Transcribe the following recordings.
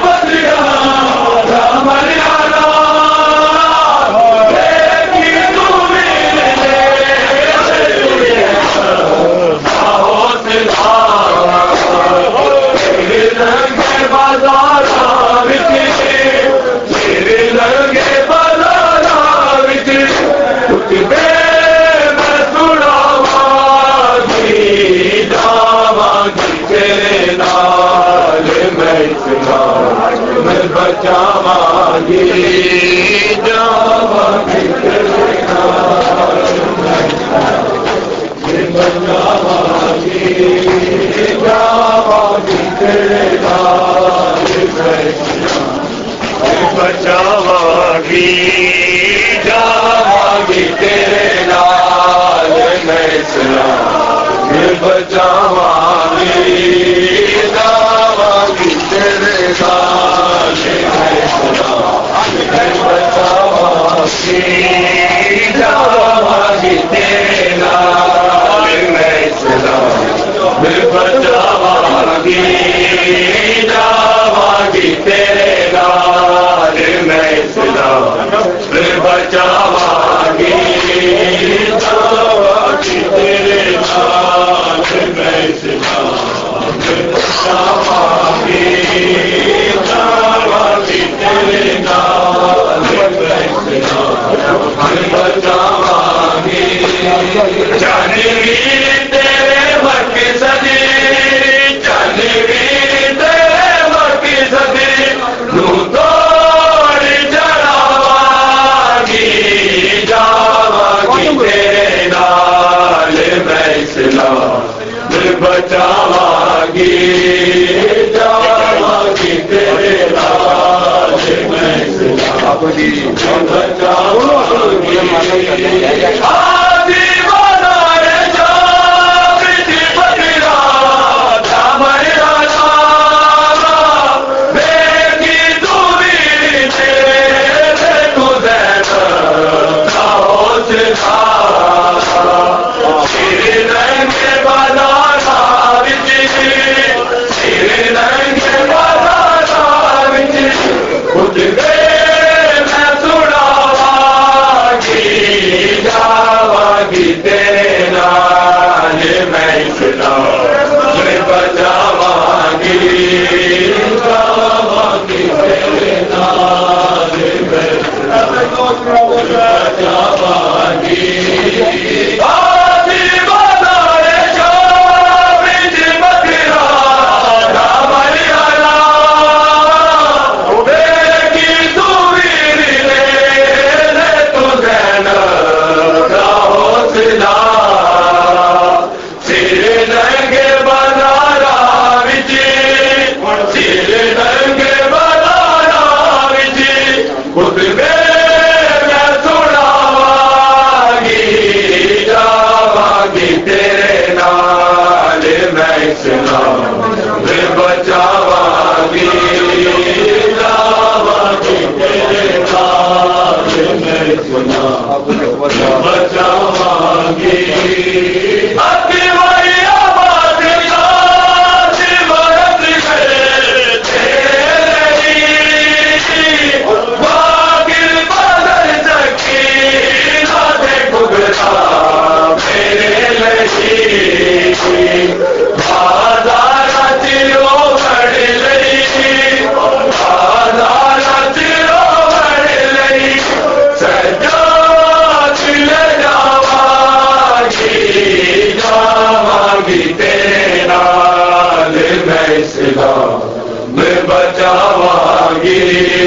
जावांगी जावांगी जावांगी जावांगी तेरे नाल बचावांगी जावांगी तेरे नाल मैं सलाम बचावांगी जावांगी तेरे नाल बचावांगी जावांगी तेरे नाल मैं सलाम बचावांगी जावांगी तेरे नाल मैं सलाम बचावांगी जावांगी तेरे नाल मैं सलाम बचावांगी जावांगी तेरे नाल बचावांगी जानवी तेरे मकसद जानवी तेरे मकसद नू तोड़ जड़ावांगी जावांगी तेरे नाल मैं सलाम बचावांगी जावांगी तेरे नाल मैं सलाम बचावांगी आदि बनाए जा बिजली बकरा दामरा बेगी दूरी तेरे गुजर आओ श्रीरंग बनाना श्रीरंग बनाना खुद मैं सुनावांगी जावांगी तेरे नाल मैं सलाम बचावांगी जावांगी तेरे नाल मैं बचावांगी बचावांगी जावांगी तेरे नाल मैं बचावांगी अति वही आबाद मरद गए तेरे वागिल बदल सकी ना दे गुगरा मेरे लगी मैं बचावांगी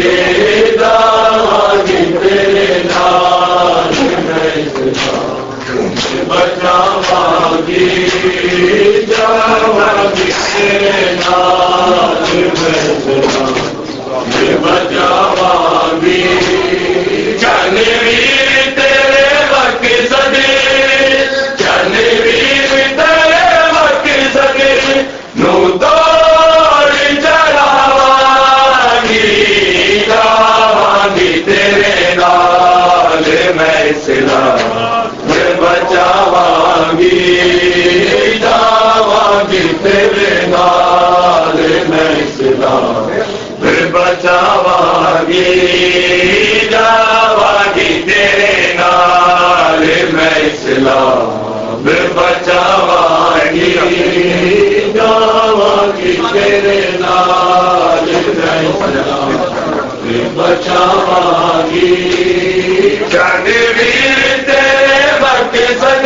जावांगी तेरे नाल मैं बचावांगी जावांगी तेरे नाल मैं बचावांगी जानवी तेरे मकसद जानवी तेरे मकसद नू तेरे नाल मैं सलाम बचावांगी जावांगी तेरे नाल मैं सलाम बचावांगी जावांगी तेरे नाल मैं इस्लाम बचावांगी जावांगी तेरे नाल मैं इस्लाम बचावांगी रणवीर तेरे मकसद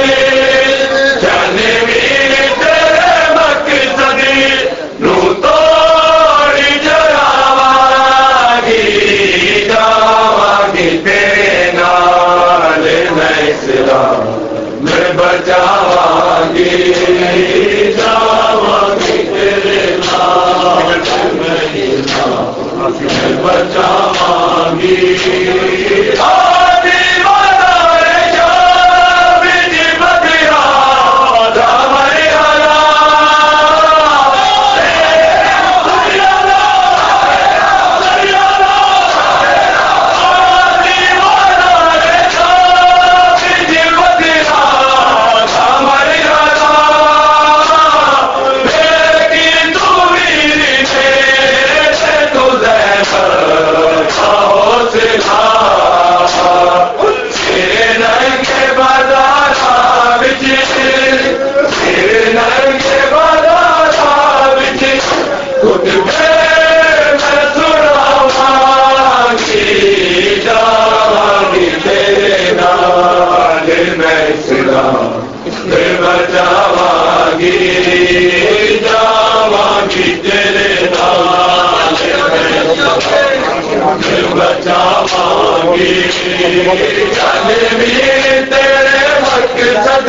रणवीर तेरे मकसद नू तोड़ जलावांगी जावांगी तेरे नाल मैं इस्लाम बचावांगी जावांगी तेरे नाल मैं इस्लाम बचावांगी बचावांगी जावांगी तेरे नाल बचावांगी रणवीर तेरे मकसद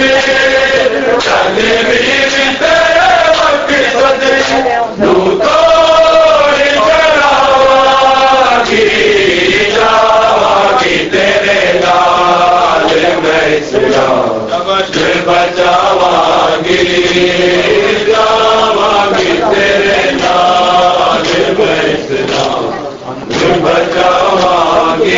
रणवीर तेरे मकसद नू तोड़ जलावांगी जावांगी तेरे नाल मैं इस्लाम बचावांगी जावांगी तेरे नाल मैं इस्लाम बचावांगी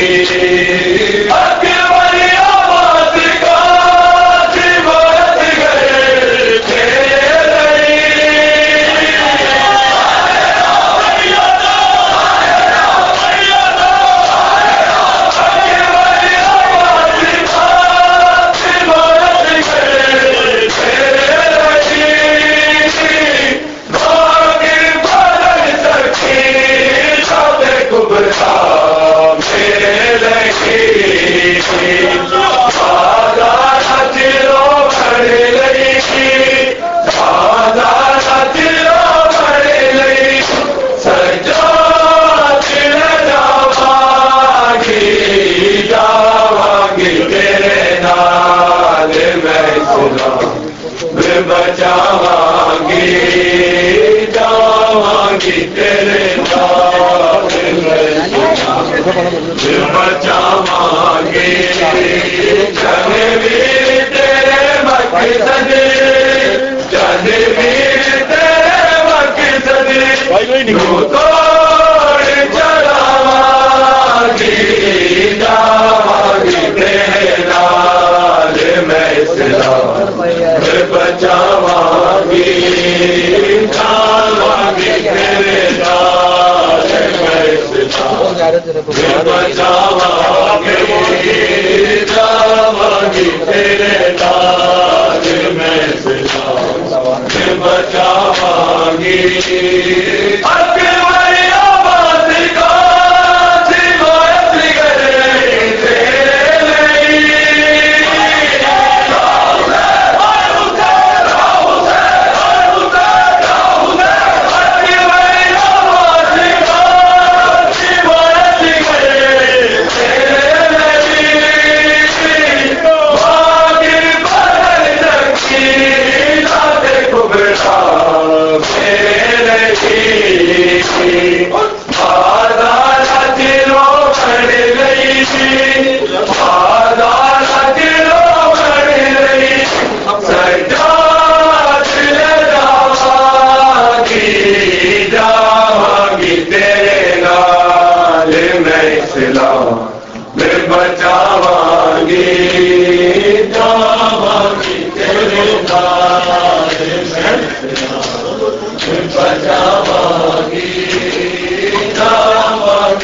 बचावांगी जावांगी तेरे नाल बचावांगी रणवीर तेरे मकसद रणवीर तेरे मकसद नू तोड़ जलावांगी जावांगी तेरे नाल मैं इस्लाम बचावांगी जावांगी तेरे नाल मैं इस्लाम बचावांगी जावांगी तेरे नाल मैं इस्लाम बचावांगी बचावांगी जावांगी तेरे नाल बचावांगी जावांगी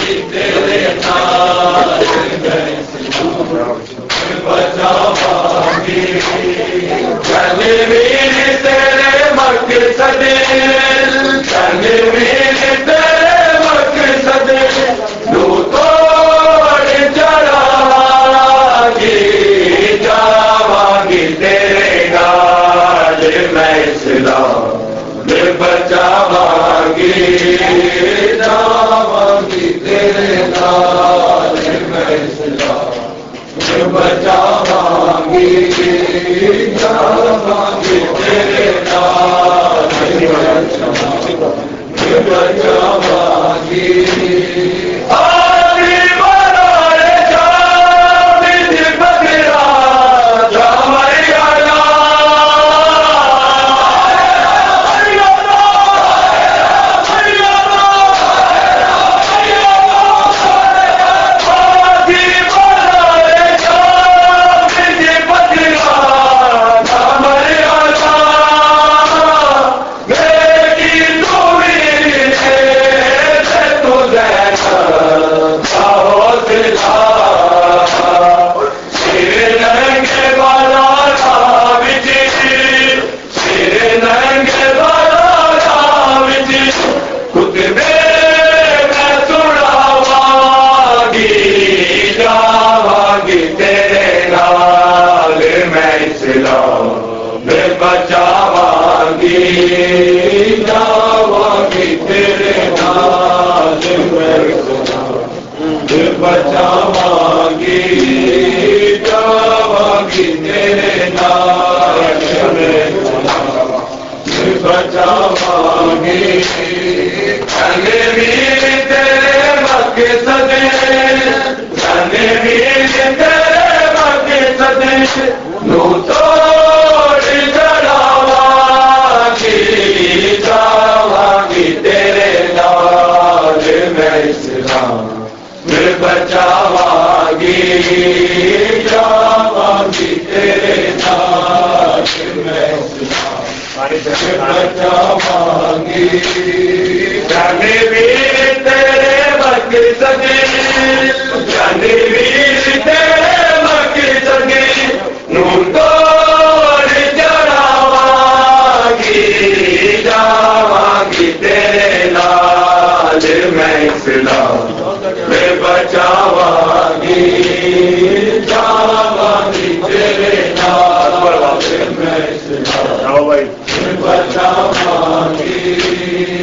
बचावांगी तनवीर तेरे मकसद तनवीर तेरे मकसद तू तोड़ चढ़ावांगी जावांगी तेरे नाल मैं इस्लाम बचावांगी जावांगी तेरे नाल मैं इस्लाम बचावांगी जावांगी तेरे नाल बचावांगी आदि बनाए जाबिद बकरा जामरिया बचावांगी जावांगी तेरे नाल मैं बचावांगी जावांगी तेरे नाल मैं बचावांगी तनवीर तेरे मकसद तनवीर तेरे मकसद नू तोड़ चढ़ावांगी जावांगी तेरे नाल मैं इस्लाम बचावांगी जावांगी तेरे नाल मैं इस्लाम बचावांगी तनवीर तेरे मकसद तनवीर तेरे मकसद नू तोड़ चढ़ावांगी जावांगी तेरे नाल मैं इस्लाम बचावांगी जावांगी तेरे नाल मैं इस्लाम बचावांगी